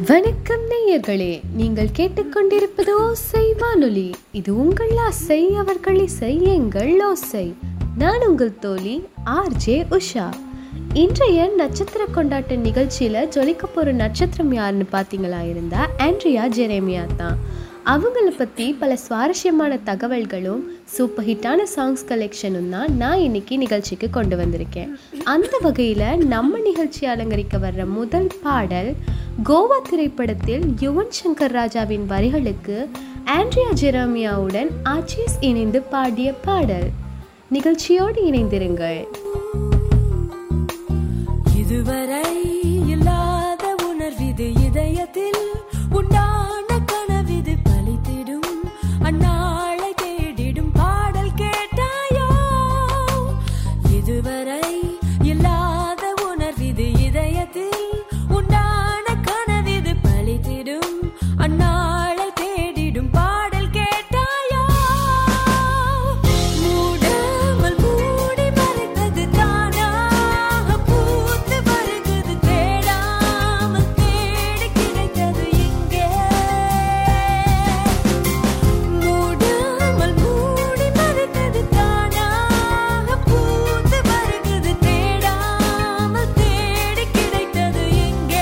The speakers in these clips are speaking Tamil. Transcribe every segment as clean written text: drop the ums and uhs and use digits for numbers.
வணக்கம் நேயர்களே, நீங்கள் கேட்டுக்கொண்டிருப்பது ஓசை வானொலி. இது உங்கள் ஆசை, அவர்கள் இசை, எங்கள் ஓசை. நான் உங்கள் தோழி ஆர்ஜே உஷா. இன்றைய நட்சத்திர கொண்டாட்ட நிகழ்ச்சியில் ஜொலிக்க போகிற நட்சத்திரம் யாருன்னு பார்த்தீங்களா இருந்தா ஆண்ட்ரியா ஜெரேமியா தான். அவங்கள பற்றி பல சுவாரஸ்யமான தகவல்களும் சூப்பர் ஹிட்டான சாங்ஸ் கலெக்ஷனும் தான் நான் இன்னைக்கு நிகழ்ச்சிக்கு கொண்டு வந்திருக்கேன். அந்த வகையில் நம்ம நிகழ்ச்சி அலங்கரிக்க வர்ற முதல் பாடல் கோவா திரைப்படத்தில் யுவன் சங்கர் ராஜாவின் வரிகளுக்கு ஆண்ட்ரியா ஜெரேமியாவுடன் ஆச்சீஸ் இணைந்து பாடிய பாடல். நிகழ்ச்சியோடு இணைந்திருங்கள். இதுவரை இல்லாத உணர்விது இதயத்தில் உண்டான கனவிது பலித்திடும் அந்நாளை தேடிடும் பாடல் கேட்டாயோ. இதுவரை இல்லாத உணர்விது இதயத்தில் உண்டான கனவிது பலித்திடும் அந்நாளை தேடிடும் பாடல் கேட்டாயோ. மூடாமல் மூடி மறைத்தது தானாக பூத்து வருகிறது, தேடாமல் தேடி கிடைத்தது இங்கே. மூடாமல் மூடி மறைத்தது தானாக பூத்து வருகிறது, தேடாமல் தேடி கிடைத்தது இங்கே.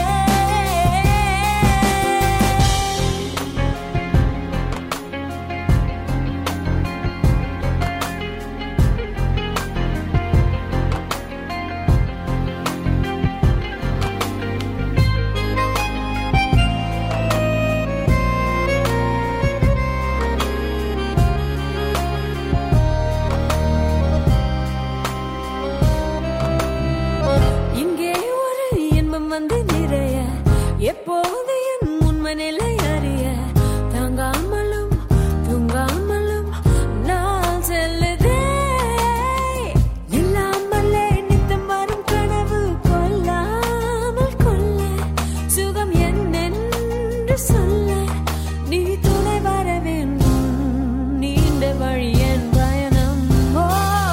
இங்கே ஒரு இன்பம் வந்து நிறைய, எப்போது என் உண்மை நிலை அறிய, தாங்காமலும் தூங்காமலும் நான் செல்லுதே. இல்லாமலே நித்தம் வரும் கனவு கொல்லாமல் கொள்ள, சுகம் என்னென்று சொல்ல, நீ துணை வர வேண்டும், நீண்ட வழி என் பயணம். ஓ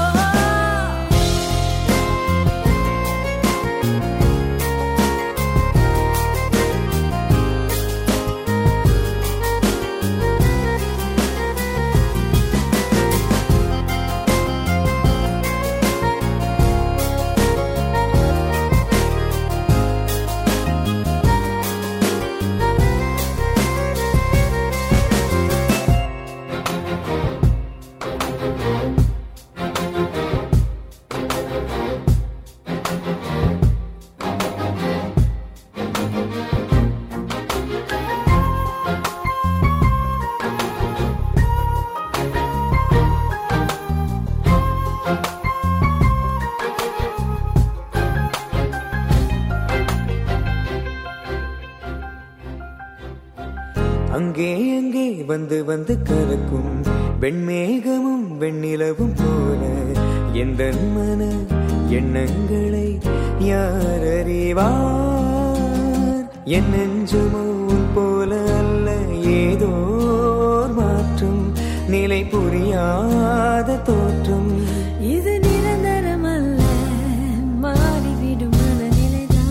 அங்கே அங்கே வந்து வந்து கலக்கும் வெண்மேகமும் வெண்ணிலவும் போல எந்த மன எண்ணங்களை யார் அறிவார். என் நெஞ்சுமோ உன் போல அல்ல, ஏதோ மாற்றம், நிலை புரியாத தோற்றம். இது நிரந்தரம் அல்ல, மாறிவிடும் மனநிலைதான்.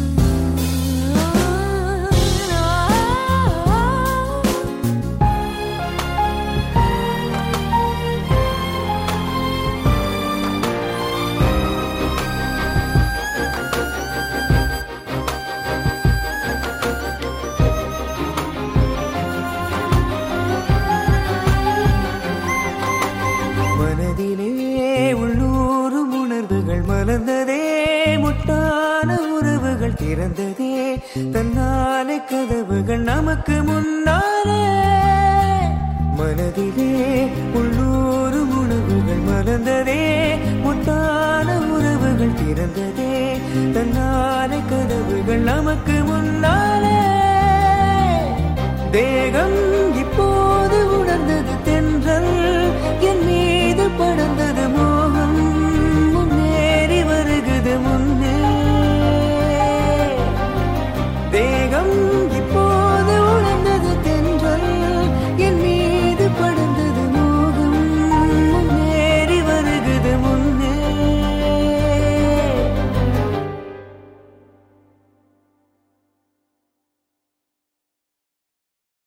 மனதிலே உள்ளூரும் உணர்வுகள் மலர்ந்ததே, முட்டான உறவுகள் திறந்ததே, தன்னாலே கதவுகள் நமக்கு முன்னாலே. மனதிலே உள்ளூரும் உணர்வுகள் மலர்ந்ததே, முட்டான உறவுகள் திறந்ததே, தன்னாலே கதவுகள் நமக்கு முன்னாலே. தேகம் இப்போது உணர்ந்தது, தென்றல் என் மீது படர்ந்தது,